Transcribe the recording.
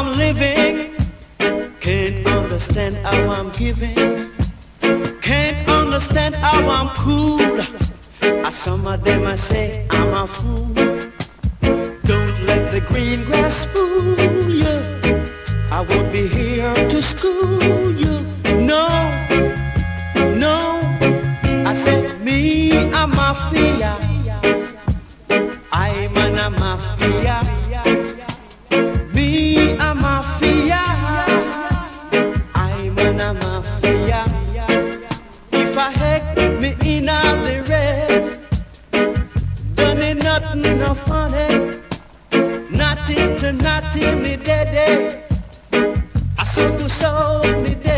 I'm living, can't understand how I'm giving, can't understand how I'm cool. Some of them I say I'm a fool. Don't let the green grass fool you. I won't be here to school you. No, no. I said me, I'm a mafia. I'm a mafia. Me, I'm a mafia. I'm a mafia. If I heck me in the red, done it nothing no funny. Nothing to nothing me dead. I saw to soul me dead.